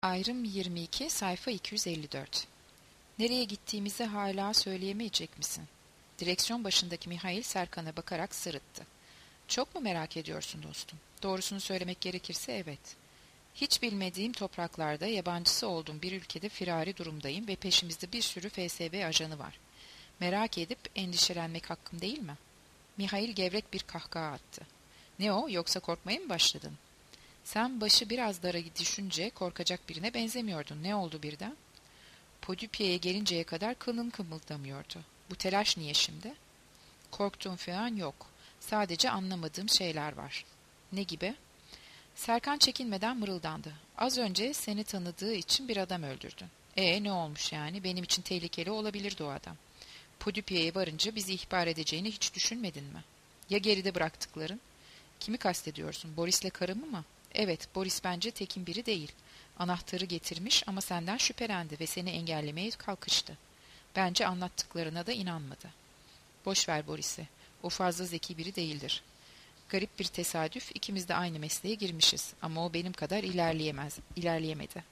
Ayrım 22, sayfa 254. Nereye gittiğimizi hala söyleyemeyecek misin? Direksiyon başındaki Mihail Serkan'a bakarak sırıttı. Çok mu merak ediyorsun dostum? Doğrusunu söylemek gerekirse evet. Hiç bilmediğim topraklarda, yabancısı olduğum bir ülkede firari durumdayım ve peşimizde bir sürü FSB ajanı var. Merak edip endişelenmek hakkım değil mi? Mihail gevrek bir kahkaha attı. Ne o, yoksa korkmaya mı başladın? Sen başı biraz dara düşünce korkacak birine benzemiyordun. Ne oldu birden? Podüpye'ye gelinceye kadar kılın kımıldamıyordu. Bu telaş niye şimdi? Korktuğum falan yok. Sadece anlamadığım şeyler var. Ne gibi? Serkan çekinmeden mırıldandı. Az önce seni tanıdığı için bir adam öldürdün. Ne olmuş yani? Benim için tehlikeli olabilirdi o adam. Podüpye'ye varınca bizi ihbar edeceğini hiç düşünmedin mi? Ya geride bıraktıkların? Kimi kastediyorsun? Boris'le karımı mı? Evet, Boris bence tekin biri değil. Anahtarı getirmiş ama senden şüphelendi ve seni engellemeye kalkıştı. Bence anlattıklarına da inanmadı. Boş ver Boris'i. O fazla zeki biri değildir. Garip bir tesadüf, ikimiz de aynı mesleğe girmişiz ama o benim kadar ilerleyemedi.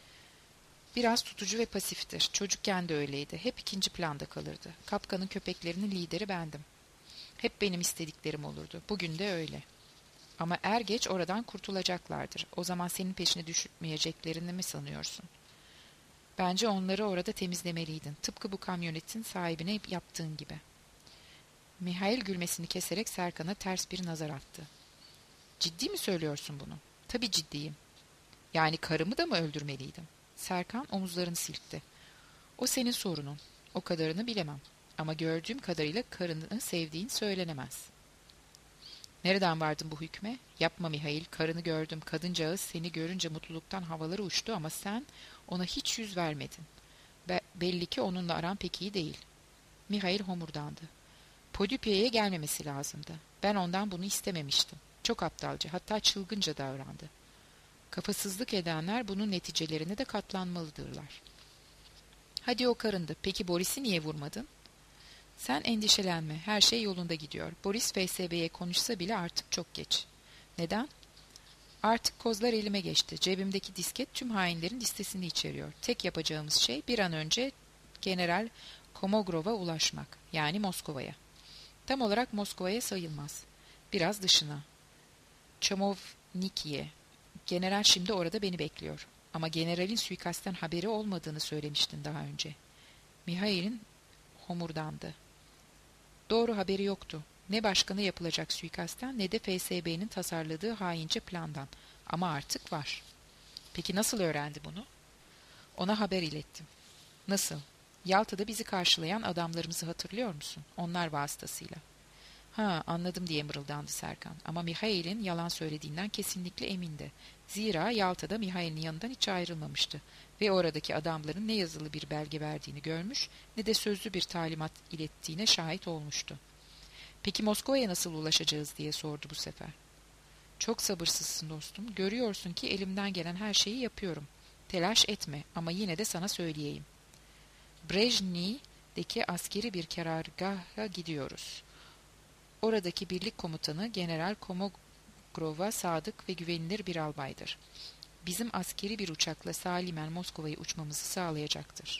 Biraz tutucu ve pasiftir. Çocukken de öyleydi. Hep ikinci planda kalırdı. Kapkanın köpeklerinin lideri bendim. Hep benim istediklerim olurdu. Bugün de öyle. Ama er geç oradan kurtulacaklardır. O zaman senin peşine düşmeyeceklerini mi sanıyorsun? Bence onları orada temizlemeliydin. Tıpkı bu kamyonetin sahibine yaptığın gibi. Mihail gülmesini keserek Serkan'a ters bir nazar attı. Ciddi mi söylüyorsun bunu? Tabii ciddiyim. Yani karımı da mı öldürmeliydim? Serkan omuzlarını silkti. O senin sorunun. O kadarını bilemem. Ama gördüğüm kadarıyla karını sevdiğin söylenemez. Nereden vardın bu hükme? Yapma Mihail, karını gördüm. Kadıncağız seni görünce mutluluktan havaları uçtu ama sen ona hiç yüz vermedin. Belli ki onunla aran pek iyi değil. Mihail homurdandı. Podüpye'ye gelmemesi lazımdı. Ben ondan bunu istememiştim. Çok aptalca, hatta çılgınca davrandı. Kafasızlık edenler bunun neticelerine de katlanmalıdırlar. Hadi o karındı. Peki Boris'i niye vurmadın? Sen endişelenme, her şey yolunda gidiyor. Boris FSB'ye konuşsa bile artık çok geç. Neden? Artık kozlar elime geçti. Cebimdeki disket tüm hainlerin listesini içeriyor. Tek yapacağımız şey bir an önce General Komogrov'a ulaşmak. Yani Moskova'ya. Tam olarak Moskova'ya sayılmaz. Biraz dışına. Çomovniki'ye. General şimdi orada beni bekliyor. Ama generalin suikastten haberi olmadığını söylemiştin daha önce. Mihail'in homurdandı. Doğru, haberi yoktu. Ne başkana yapılacak suikastten ne de FSB'nin tasarladığı haince plandan. Ama artık var. Peki nasıl öğrendi bunu? Ona haber ilettim. Nasıl? Yalta'da bizi karşılayan adamlarımızı hatırlıyor musun? Onlar vasıtasıyla. Ha, anladım diye mırıldandı Serkan. Ama Mihail'in yalan söylediğinden kesinlikle emindi. Zira Yalta'da Mihail'in yanından hiç ayrılmamıştı. Ve oradaki adamların ne yazılı bir belge verdiğini görmüş ne de sözlü bir talimat ilettiğine şahit olmuştu. Peki Moskova'ya nasıl ulaşacağız diye sordu bu sefer. Çok sabırsızsın dostum. Görüyorsun ki elimden gelen her şeyi yapıyorum. Telaş etme ama yine de sana söyleyeyim. Brejni'deki askeri bir karargaha gidiyoruz. Oradaki birlik komutanı General Komogrov'a sadık ve güvenilir bir albaydır. Bizim askeri bir uçakla salimen Moskova'ya uçmamızı sağlayacaktır.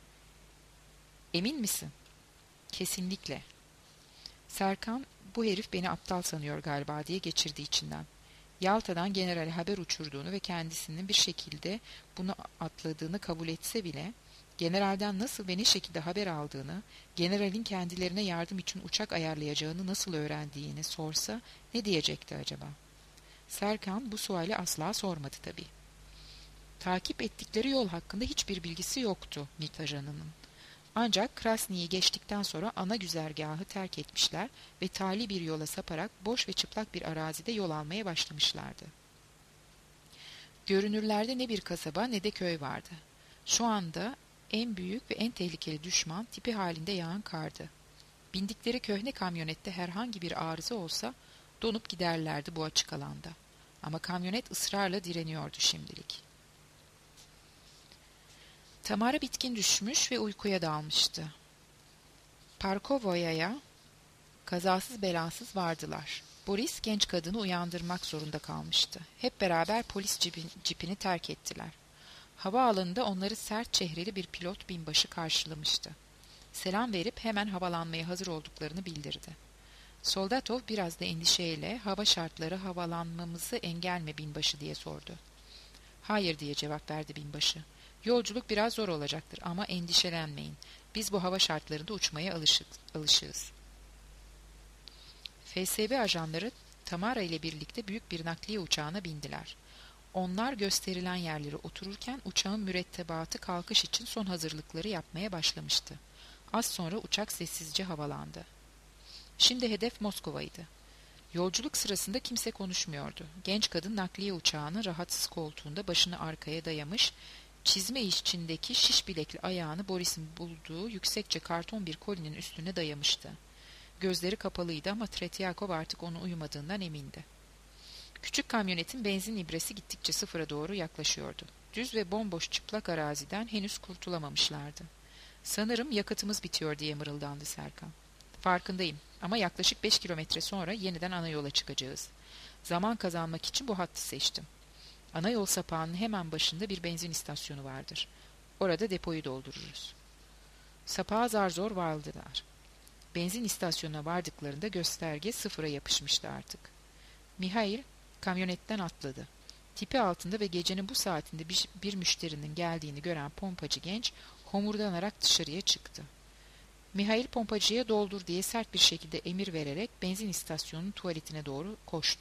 Emin misin? Kesinlikle. Serkan, bu herif beni aptal sanıyor galiba diye geçirdi içinden. Yalta'dan generale haber uçurduğunu ve kendisinin bir şekilde bunu atladığını kabul etse bile, generalden nasıl ve ne şekilde haber aldığını, generalin kendilerine yardım için uçak ayarlayacağını nasıl öğrendiğini sorsa ne diyecekti acaba? Serkan bu suali asla sormadı tabii. Takip ettikleri yol hakkında hiçbir bilgisi yoktu Mitajan'ın. Ancak Krasni'yi geçtikten sonra ana güzergahı terk etmişler ve tali bir yola saparak boş ve çıplak bir arazide yol almaya başlamışlardı. Görünürlerde ne bir kasaba ne de köy vardı. Şu anda en büyük ve en tehlikeli düşman tipi halinde yağan kardı. Bindikleri köhne kamyonette herhangi bir arıza olsa donup giderlerdi bu açık alanda. Ama kamyonet ısrarla direniyordu şimdilik. Tamara bitkin düşmüş ve uykuya dalmıştı. Parkovaya'ya kazasız belasız vardılar. Boris genç kadını uyandırmak zorunda kalmıştı. Hep beraber polis cipini terk ettiler. Havaalanında onları sert çehreli bir pilot binbaşı karşılamıştı. Selam verip hemen havalanmaya hazır olduklarını bildirdi. Soldatov biraz da endişeyle hava şartları havalanmamızı engel mi binbaşı diye sordu. Hayır diye cevap verdi binbaşı. Yolculuk biraz zor olacaktır ama endişelenmeyin. Biz bu hava şartlarında uçmaya alışığız. FSB ajanları Tamara ile birlikte büyük bir nakliye uçağına bindiler. Onlar gösterilen yerlere otururken uçağın mürettebatı kalkış için son hazırlıkları yapmaya başlamıştı. Az sonra uçak sessizce havalandı. Şimdi hedef Moskova'ydı. Yolculuk sırasında kimse konuşmuyordu. Genç kadın nakliye uçağının rahatsız koltuğunda başını arkaya dayamış, çizme içindeki şiş bilekli ayağını Boris'in bulduğu yüksekçe karton bir kolinin üstüne dayamıştı. Gözleri kapalıydı ama Tretyakov artık onu uyumadığından emindi. Küçük kamyonetin benzin ibresi gittikçe sıfıra doğru yaklaşıyordu. Düz ve bomboş çıplak araziden henüz kurtulamamışlardı. Sanırım yakıtımız bitiyor diye mırıldandı Serkan. Farkındayım ama yaklaşık 5 kilometre sonra yeniden ana yola çıkacağız. Zaman kazanmak için bu hattı seçtim. Ana yol sapağının hemen başında bir benzin istasyonu vardır. Orada depoyu doldururuz. Sapağa zar zor vardılar. Benzin istasyonuna vardıklarında gösterge sıfıra yapışmıştı artık. Mihail kamyonetten atladı. Tipi altında ve gecenin bu saatinde bir müşterinin geldiğini gören pompacı genç homurdanarak dışarıya çıktı. Mihail pompacıya doldur diye sert bir şekilde emir vererek benzin istasyonunun tuvaletine doğru koştu.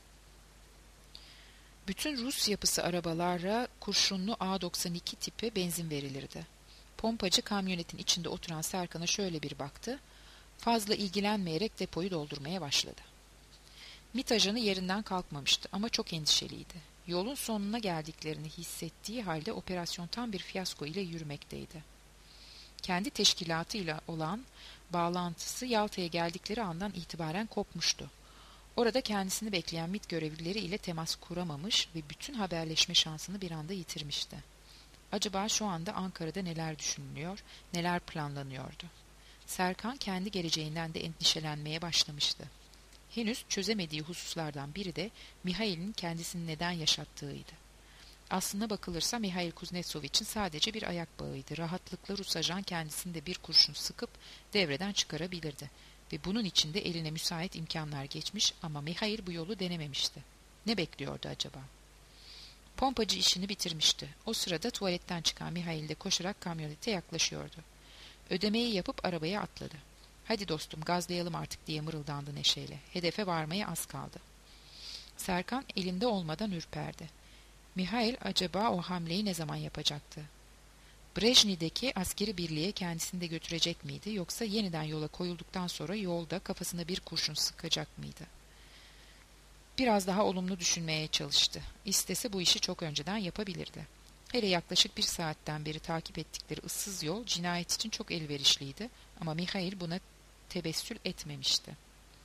Bütün Rus yapısı arabalara kurşunlu A92 tipi benzin verilirdi. Pompacı kamyonetin içinde oturan Serkan'a şöyle bir baktı. Fazla ilgilenmeyerek depoyu doldurmaya başladı. MİT ajanı yerinden kalkmamıştı ama çok endişeliydi. Yolun sonuna geldiklerini hissettiği halde operasyon tam bir fiyasko ile yürümekteydi. Kendi teşkilatıyla olan bağlantısı Yalta'ya geldikleri andan itibaren kopmuştu. Orada kendisini bekleyen MİT görevlileri ile temas kuramamış ve bütün haberleşme şansını bir anda yitirmişti. Acaba şu anda Ankara'da neler düşünülüyor, neler planlanıyordu? Serkan kendi geleceğinden de endişelenmeye başlamıştı. Henüz çözemediği hususlardan biri de Mihail'in kendisini neden yaşattığıydı. Aslına bakılırsa Mihail Kuznetsov için sadece bir ayak bağıydı. Rahatlıkla Rus ajan kendisini de bir kurşun sıkıp devreden çıkarabilirdi. Ve bunun için de eline müsait imkanlar geçmiş ama Mihail bu yolu denememişti. Ne bekliyordu acaba? Pompacı işini bitirmişti. O sırada tuvaletten çıkan Mihail de koşarak kamyonete yaklaşıyordu. Ödemeyi yapıp arabaya atladı. Hadi dostum gazlayalım artık diye mırıldandı neşeyle. Hedefe varmaya az kaldı. Serkan elinde olmadan ürperdi. Mihail acaba o hamleyi ne zaman yapacaktı? Brejni'deki askeri birliğe kendisini de götürecek miydi yoksa yeniden yola koyulduktan sonra yolda kafasına bir kurşun sıkacak mıydı? Biraz daha olumlu düşünmeye çalıştı. İstese bu işi çok önceden yapabilirdi. Hele yaklaşık bir saatten beri takip ettikleri ıssız yol cinayet için çok elverişliydi ama Mihail buna tebessül etmemişti.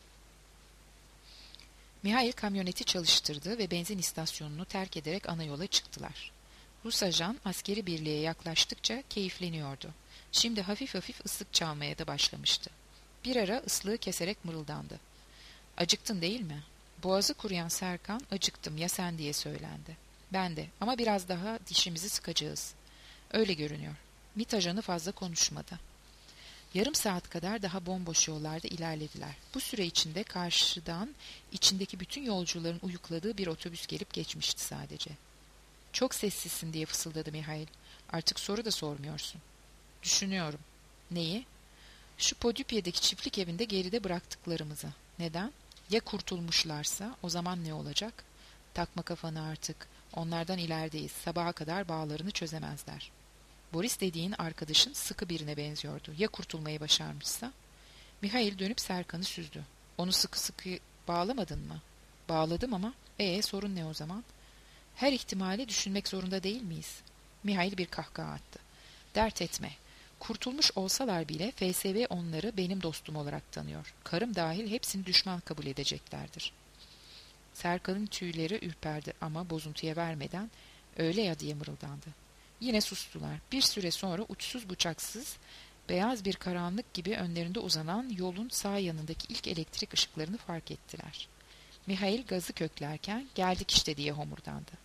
Mihail kamyoneti çalıştırdı ve benzin istasyonunu terk ederek ana yola çıktılar. Rus ajan askeri birliğe yaklaştıkça keyifleniyordu. Şimdi hafif hafif ıslık çalmaya da başlamıştı. Bir ara ıslığı keserek mırıldandı. Acıktın değil mi? Boğazı kuruyan Serkan acıktım ya sen diye söylendi. Ben de ama biraz daha dişimizi sıkacağız. Öyle görünüyor. MİT ajanı fazla konuşmadı. Yarım saat kadar daha bomboş yollarda ilerlediler. Bu süre içinde karşıdan içindeki bütün yolcuların uyukladığı bir otobüs gelip geçmişti sadece. Çok sessizsin diye fısıldadı Mihail. Artık soru da sormuyorsun. Düşünüyorum. Neyi? Şu Podüpye'deki çiftlik evinde geride bıraktıklarımızı. Neden? Ya kurtulmuşlarsa o zaman ne olacak? Takma kafanı artık. Onlardan ilerideyiz. Sabaha kadar bağlarını çözemezler. Boris dediğin arkadaşın sıkı birine benziyordu. Ya kurtulmayı başarmışsa? Mihail dönüp Serkan'ı süzdü. Onu sıkı sıkı bağlamadın mı? Bağladım ama. Sorun ne o zaman? Her ihtimali düşünmek zorunda değil miyiz? Mihail bir kahkaha attı. Dert etme. Kurtulmuş olsalar bile FSB onları benim dostum olarak tanıyor. Karım dahil hepsini düşman kabul edeceklerdir. Serkan'ın tüyleri ürperdi ama bozuntuya vermeden öyle ya diye mırıldandı. Yine sustular. Bir süre sonra uçsuz bucaksız, beyaz bir karanlık gibi önlerinde uzanan yolun sağ yanındaki ilk elektrik ışıklarını fark ettiler. Mihail gazı köklerken geldik işte diye homurdandı.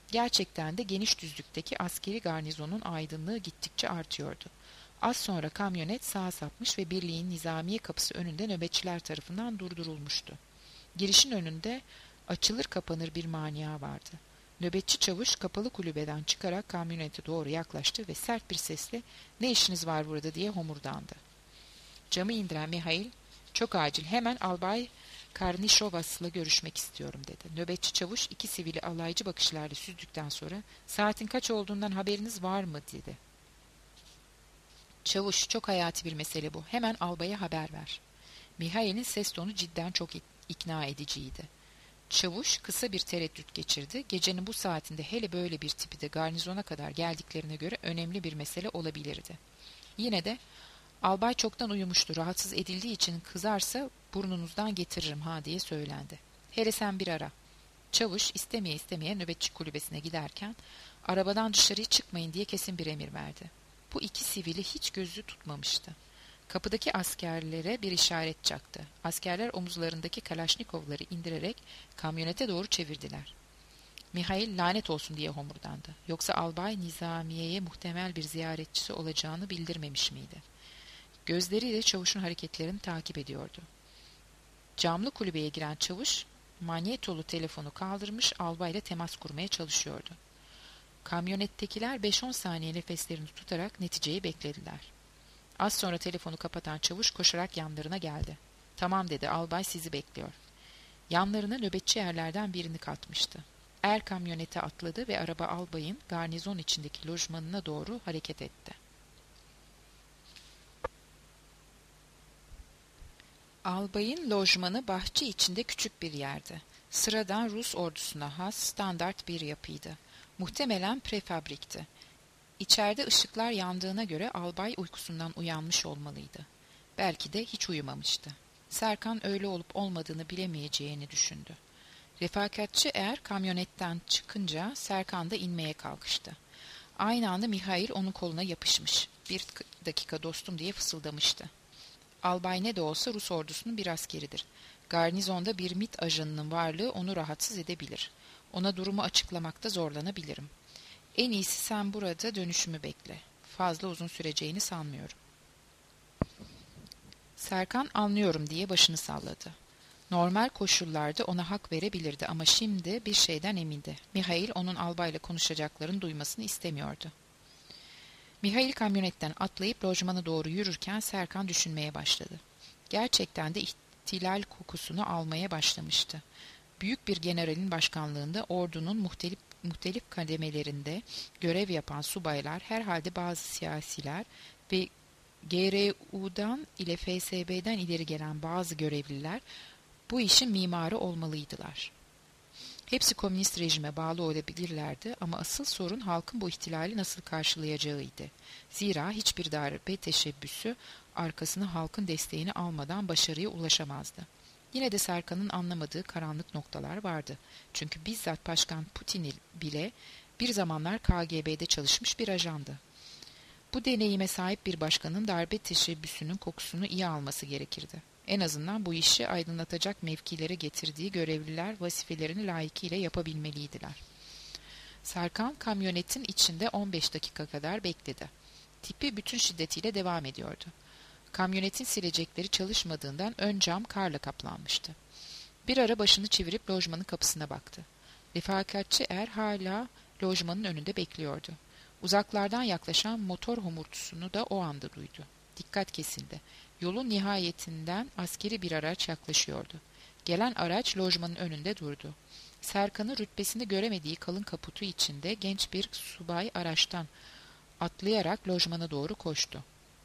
Gerçekten de geniş düzlükteki askeri garnizonun aydınlığı gittikçe artıyordu. Az sonra kamyonet sağa sapmış ve birliğin nizamiye kapısı önünde nöbetçiler tarafından durdurulmuştu. Girişin önünde açılır kapanır bir mania vardı. Nöbetçi çavuş kapalı kulübeden çıkarak kamyonete doğru yaklaştı ve sert bir sesle "Ne işiniz var burada?" diye homurdandı. Camı indiren Mihail, "Çok acil, hemen Albay Karnişovas'la görüşmek istiyorum," dedi. Nöbetçi çavuş iki sivili alaycı bakışlarla süzdükten sonra "Saatin kaç olduğundan haberiniz var mı?" dedi. "Çavuş, çok hayati bir mesele bu. Hemen albaya haber ver." Mihail'in ses tonu cidden çok ikna ediciydi. Çavuş kısa bir tereddüt geçirdi. Gecenin bu saatinde hele böyle bir tipi de garnizona kadar geldiklerine göre önemli bir mesele olabilirdi. Yine de "Albay çoktan uyumuştu. Rahatsız edildiği için kızarsa burnunuzdan getiririm ha," diye söylendi. "Hele sen bir ara." Çavuş istemeye istemeye nöbetçi kulübesine giderken arabadan dışarıya çıkmayın diye kesin bir emir verdi. Bu iki sivili hiç gözü tutmamıştı. Kapıdaki askerlere bir işaret çaktı. Askerler omuzlarındaki kalaşnikovları indirerek kamyonete doğru çevirdiler. Mihail "Lanet olsun," diye homurdandı. Yoksa albay nizamiyeye muhtemel bir ziyaretçisi olacağını bildirmemiş miydi? Gözleriyle çavuşun hareketlerini takip ediyordu. Camlı kulübeye giren çavuş manyetolu telefonu kaldırmış albayla temas kurmaya çalışıyordu. Kamyonettekiler 5-10 saniye nefeslerini tutarak neticeyi beklediler. Az sonra telefonu kapatan çavuş koşarak yanlarına geldi. "Tamam," dedi, "albay sizi bekliyor." Yanlarına nöbetçi erlerden birini katmıştı. Er kamyonete atladı ve araba albayın garnizon içindeki lojmanına doğru hareket etti. Albayın lojmanı bahçe içinde küçük bir yerdi. Sıradan Rus ordusuna has standart bir yapıydı. Muhtemelen prefabrikti. İçeride ışıklar yandığına göre albay uykusundan uyanmış olmalıydı. Belki de hiç uyumamıştı. Serkan öyle olup olmadığını bilemeyeceğini düşündü. Refakatçi er kamyonetten çıkınca Serkan da inmeye kalkıştı. Aynı anda Mihail onun koluna yapışmış. "Bir dakika dostum," diye fısıldamıştı. Albay ne de olsa Rus ordusunun bir askeridir. Garnizonda bir MİT ajanının varlığı onu rahatsız edebilir. Ona durumu açıklamakta zorlanabilirim. En iyisi sen burada dönüşümü bekle. Fazla uzun süreceğini sanmıyorum. Serkan "Anlıyorum," diye başını salladı. Normal koşullarda ona hak verebilirdi ama şimdi bir şeyden emindi. Mihail onun albayla konuşacaklarını duymasını istemiyordu. Mihail kamyonetten atlayıp lojmana doğru yürürken Serkan düşünmeye başladı. Gerçekten de ihtilal kokusunu almaya başlamıştı. Büyük bir generalin başkanlığında ordunun muhtelif kademelerinde görev yapan subaylar, herhalde bazı siyasiler ve GRU'dan ile FSB'den ileri gelen bazı görevliler bu işin mimarı olmalıydılar. Hepsi komünist rejime bağlı olabilirlerdi ama asıl sorun halkın bu ihtilali nasıl karşılayacağıydı. Zira hiçbir darbe teşebbüsü arkasına halkın desteğini almadan başarıya ulaşamazdı. Yine de Serkan'ın anlamadığı karanlık noktalar vardı. Çünkü bizzat Başkan Putin bile bir zamanlar KGB'de çalışmış bir ajandı. Bu deneyime sahip bir başkanın darbe teşebbüsünün kokusunu iyi alması gerekirdi. En azından bu işi aydınlatacak mevkilere getirdiği görevliler vazifelerini layıkıyla yapabilmeliydiler. Serkan kamyonetin içinde 15 dakika kadar bekledi. Tipi bütün şiddetiyle devam ediyordu. Kamyonetin silecekleri çalışmadığından ön cam karla kaplanmıştı. Bir ara başını çevirip lojmanın kapısına baktı. Refakatçi er hala lojmanın önünde bekliyordu. Uzaklardan yaklaşan motor homurtusunu da o anda duydu. Dikkat kesildi. Yolun nihayetinden askeri bir araç yaklaşıyordu. Gelen araç lojmanın önünde durdu. Serkan'ın rütbesini göremediği kalın kaputu içinde genç bir subay araçtan atlayarak lojmana doğru koştu.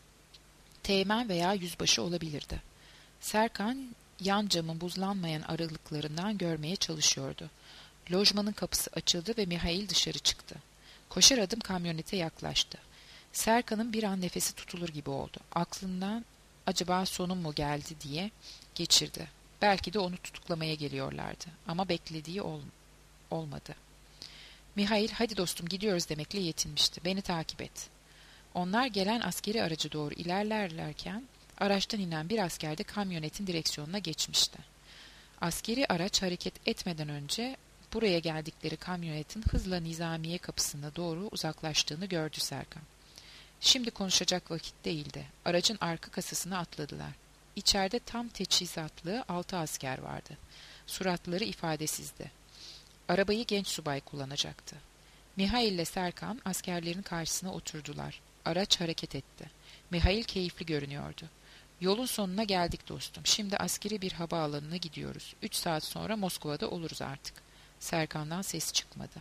Teğmen veya yüzbaşı olabilirdi. Serkan yan camın buzlanmayan aralıklarından görmeye çalışıyordu. Lojmanın kapısı açıldı ve Mihail dışarı çıktı. Koşar adım kamyonete yaklaştı. Serkan'ın bir an nefesi tutulur gibi oldu. Aklından acaba sonum mu geldi diye geçirdi. Belki de onu tutuklamaya geliyorlardı. Ama beklediği olmadı. Mihail "Hadi dostum gidiyoruz," demekle yetinmişti. "Beni takip et." Onlar gelen askeri aracı doğru ilerlerlerken araçtan inen bir asker de kamyonetin direksiyonuna geçmişti. Askeri araç hareket etmeden önce Buraya geldikleri kamyonetin hızla Nizamiye kapısına doğru uzaklaştığını gördü Serkan. Şimdi konuşacak vakit değildi. Aracın arka kasasına atladılar. İçeride tam teçhizatlı 6 asker vardı. Suratları ifadesizdi. Arabayı genç subay kullanacaktı. Mihail ile Serkan askerlerin karşısına oturdular. Araç hareket etti. Mihail keyifli görünüyordu. Yolun sonuna geldik dostum. Şimdi askeri bir havaalanına gidiyoruz. 3 saat sonra Moskova'da oluruz artık. Serkan'dan ses çıkmadı.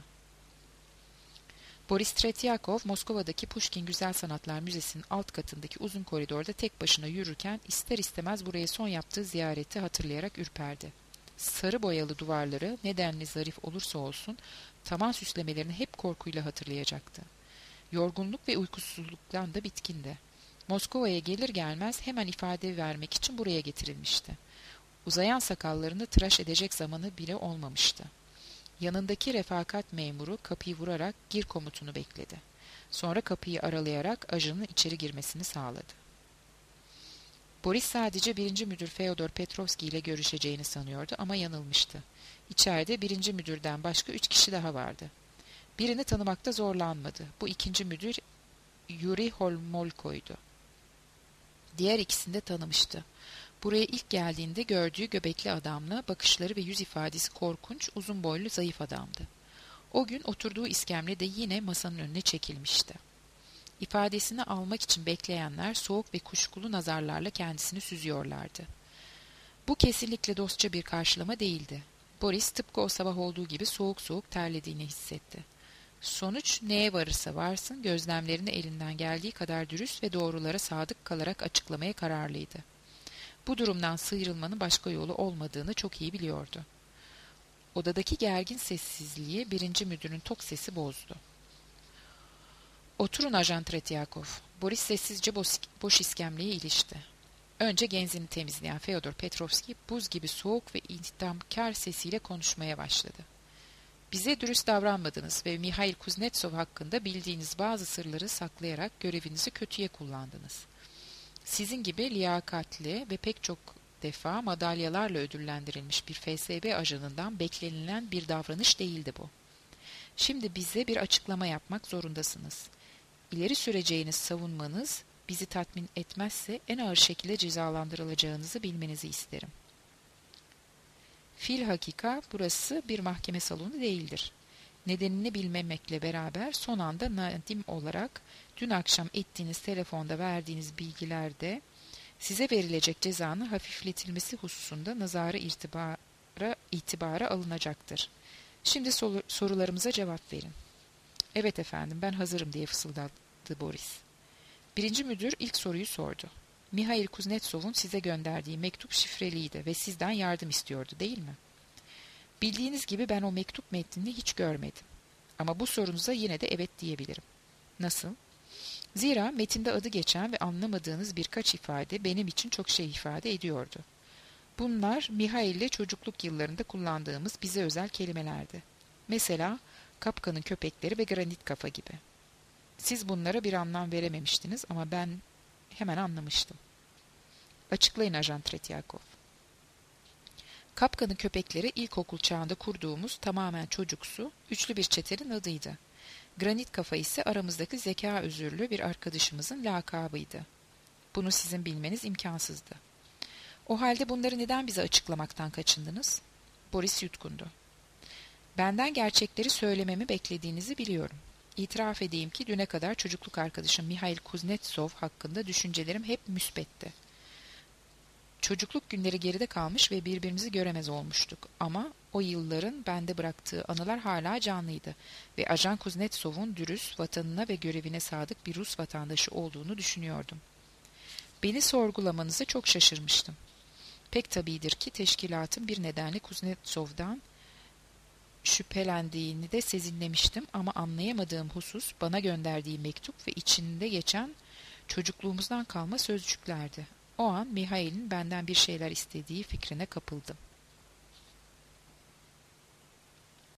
Boris Tretyakov, Moskova'daki Pushkin Güzel Sanatlar Müzesi'nin alt katındaki uzun koridorda tek başına yürürken ister istemez buraya son yaptığı ziyareti hatırlayarak ürperdi. Sarı boyalı duvarları nedenli zarif olursa olsun tavan süslemelerini hep korkuyla hatırlayacaktı. Yorgunluk ve uykusuzluktan da bitkindi. Moskova'ya gelir gelmez hemen ifade vermek için buraya getirilmişti. Uzayan sakallarını tıraş edecek zamanı bile olmamıştı. Yanındaki refakat memuru kapıyı vurarak gir komutunu bekledi. Sonra kapıyı aralayarak ajanın içeri girmesini sağladı. Boris sadece 1. Müdür Fyodor Petrovski ile görüşeceğini sanıyordu ama yanılmıştı. İçeride 1. müdürden başka 3 kişi daha vardı. Birini tanımakta zorlanmadı. Bu 2. müdür Yuri Holmolko'ydu. Diğer ikisini de tanımıştı. Buraya ilk geldiğinde gördüğü göbekli adamla bakışları ve yüz ifadesi korkunç, uzun boylu, zayıf adamdı. O gün oturduğu iskemle de yine masanın önüne çekilmişti. İfadesini almak için bekleyenler soğuk ve kuşkulu nazarlarla kendisini süzüyorlardı. Bu kesinlikle dostça bir karşılama değildi. Boris tıpkı o sabah olduğu gibi soğuk soğuk terlediğini hissetti. Sonuç neye varırsa varsın gözlemlerini elinden geldiği kadar dürüst ve doğrulara sadık kalarak açıklamaya kararlıydı. Bu durumdan sıyrılmanın başka yolu olmadığını çok iyi biliyordu. Odadaki gergin sessizliği 1. müdürün tok sesi bozdu. Oturun Ajan Tretyakov. Boris sessizce boş iskemleye ilişti. Önce genzini temizleyen Fyodor Petrovski buz gibi soğuk ve intikamkar sesiyle konuşmaya başladı. Bize dürüst davranmadınız ve Mihail Kuznetsov hakkında bildiğiniz bazı sırları saklayarak görevinizi kötüye kullandınız. Sizin gibi liyakatli ve pek çok defa madalyalarla ödüllendirilmiş bir FSB ajanından beklenilen bir davranış değildi bu. Şimdi bize bir açıklama yapmak zorundasınız. İleri süreceğiniz savunmanız bizi tatmin etmezse en ağır şekilde cezalandırılacağınızı bilmenizi isterim. Filhakika burası bir mahkeme salonu değildir. Nedenini bilmemekle beraber son anda nadim olarak dün akşam ettiğiniz telefonda verdiğiniz bilgilerde size verilecek cezanın hafifletilmesi hususunda nazarı itibara alınacaktır. Şimdi sorularımıza cevap verin. Evet efendim ben hazırım diye fısıldadı Boris. 1. müdür ilk soruyu sordu. Mihail Kuznetsov'un size gönderdiği mektup şifreliydi ve sizden yardım istiyordu değil mi? Bildiğiniz gibi ben o mektup metnini hiç görmedim. Ama bu sorunuza yine de evet diyebilirim. Nasıl? Zira metinde adı geçen ve anlamadığınız birkaç ifade benim için çok şey ifade ediyordu. Bunlar Mihail ile çocukluk yıllarında kullandığımız bize özel kelimelerdi. Mesela Kapkan'ın köpekleri ve granit kafa gibi. Siz bunlara bir anlam verememiştiniz ama ben hemen anlamıştım. Açıklayın Ajan Tretyakov. Kapkan'ın köpekleri ilkokul çağında kurduğumuz tamamen çocuksu, üçlü bir çetenin adıydı. Granit kafa ise aramızdaki zeka özürlü bir arkadaşımızın lakabıydı. Bunu sizin bilmeniz imkansızdı. O halde bunları neden bize açıklamaktan kaçındınız? Boris yutkundu. Benden gerçekleri söylememi beklediğinizi biliyorum. İtiraf edeyim ki düne kadar çocukluk arkadaşım Mihail Kuznetsov hakkında düşüncelerim hep müsbetti. Çocukluk günleri geride kalmış ve birbirimizi göremez olmuştuk ama o yılların bende bıraktığı anılar hala canlıydı ve Ajan Kuznetsov'un dürüst, vatanına ve görevine sadık bir Rus vatandaşı olduğunu düşünüyordum. Beni sorgulamanıza çok şaşırmıştım. Pek tabidir ki teşkilatın bir nedenle Kuznetsov'dan şüphelendiğini de sezinlemiştim ama anlayamadığım husus bana gönderdiği mektup ve içinde geçen çocukluğumuzdan kalma sözcüklerdi. O an Mihail'in benden bir şeyler istediği fikrine kapıldım.